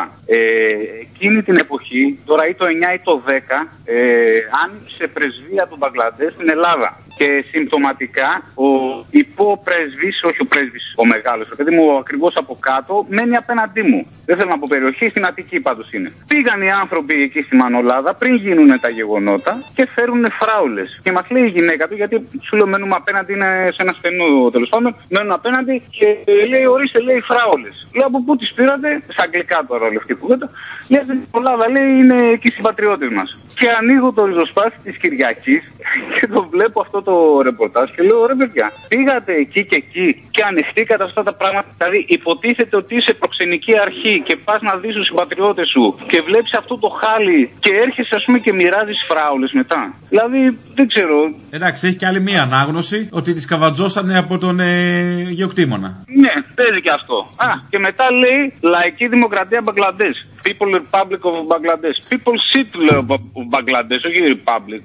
Εκείνη την εποχή, τώρα ή το 9 ή το 10, άνοιξε πρεσβεία του Μπαγκλαντές στην Ελλάδα. Και συμπτωματικά ο υποπρέσβης, όχι ο πρέσβης ο μεγάλος, ο παιδί μου ακριβώς από κάτω, μένει απέναντί μου. Δεν θέλω να πω περιοχή, στην Αττική πάντως είναι. Πήγαν οι άνθρωποι εκεί στη Μανολάδα πριν γίνουν τα γεγονότα και φέρουν φράουλες. Και μας λέει η γυναίκα του, γιατί σου λέω μένουμε απέναντι, είναι σε ένα στενό τέλος πάντων, μένουν απέναντι και λέει ορίστε, λέει φράουλες. Λέω από πού τις πήρατε, στα αγγλικά τώρα όλη αυτή που κουβέντα. Λέει στην Μανολάδα, λέει είναι εκεί συμπατριώτες μας. Και ανοίγω το ριζοσπάστη της Κυριακής και το βλέπω αυτό το ρεπορτάζ και λέω ρε παιδιά, πήγατε εκεί και εκεί και ανεχτήκατε αυτά τα πράγματα. Δηλαδή, υποτίθεται ότι είσαι προξενική αρχή και πας να δεις τους συμπατριώτες σου και βλέπεις αυτό το χάλι και έρχεσαι, ας πούμε, και μοιράζεις φράουλες μετά. Δηλαδή, δεν ξέρω. Εντάξει, έχει και άλλη μία ανάγνωση ότι τις καβατζώσανε από τον γεωκτήμονα. Ναι, παίζει και αυτό. Και μετά λέει Λαϊκή Δημοκρατία Μπαγκλαντές. People Republic of Bangladesh. People Sit of Bangladesh, όχι Republic.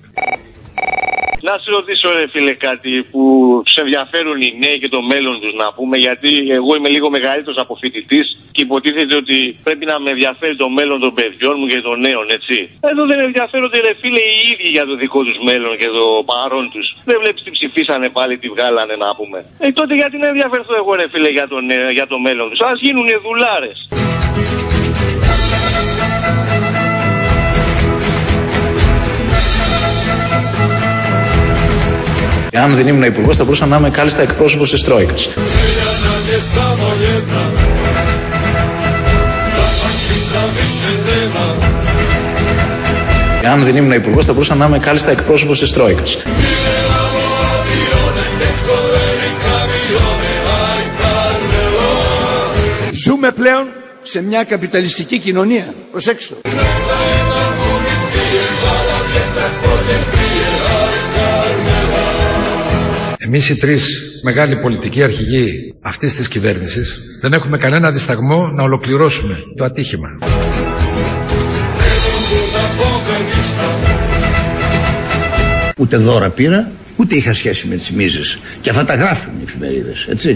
Να σε ρωτήσω ρε φίλε κάτι που τους ενδιαφέρουν οι νέοι και το μέλλον τους να πούμε, γιατί εγώ είμαι λίγο μεγαλύτερος από φοιτητής και υποτίθεται ότι πρέπει να με ενδιαφέρει το μέλλον των παιδιών μου και των νέων, έτσι. Εδώ δεν ενδιαφέρονται ρε φίλε οι ίδιοι για το δικό τους μέλλον και το παρόν τους. Δεν βλέπεις τι ψηφίσανε πάλι, τι βγάλανε να πούμε. Τότε γιατί να ενδιαφερθώ εγώ ρε φίλε για το μέλλον τους. Ας γίνουνε δουλάρες. Αν δεν ήμουν υπουργός θα μπορούσα να είμαι κάλλιστα εκπρόσωπος της Τρόικας. Αν δεν ήμουν υπουργός θα μπορούσα να είμαι κάλλιστα εκπρόσωπος της Τρόικας. Ζούμε πλέον σε μια καπιταλιστική κοινωνία. Προσέξτε. Εμείς οι τρεις μεγάλοι πολιτικοί αρχηγοί αυτής της κυβέρνησης δεν έχουμε κανένα δισταγμό να ολοκληρώσουμε το ατύχημα. Ούτε δώρα πήρα, ούτε είχα σχέση με τις μίζες. Και αυτά τα γράφουν οι εφημερίδες, έτσι.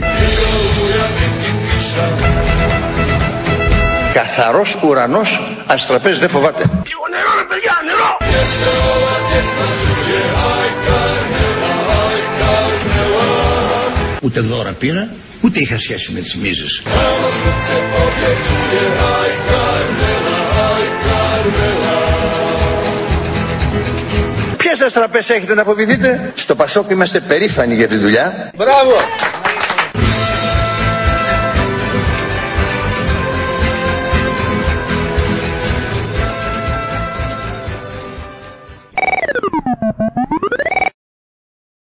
Καθαρός ουρανός, αστραπές δεν φοβάται. Λίγο νερό ρε παιδιά, νερό! Ούτε δώρα πήρα, ούτε είχα σχέση με τις μίζες. Ποιες αστραπές έχετε να φοβηθείτε? Στο Πασόκ είμαστε περήφανοι για τη δουλειά. Μπράβο!